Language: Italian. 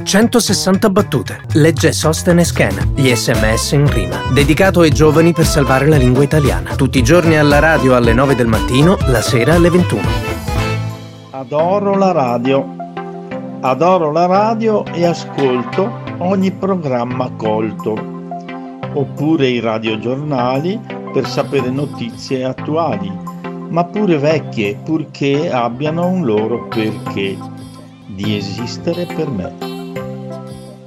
160 battute. Legge Sostene Schena. Gli SMS in rima. Dedicato ai giovani per salvare la lingua italiana. Tutti i giorni alla radio alle 9 del mattino, la sera alle 21. Adoro la radio. Adoro la radio e ascolto ogni programma colto. Oppure i radiogiornali per sapere notizie attuali, ma pure vecchie, purché abbiano un loro perché di esistere per me.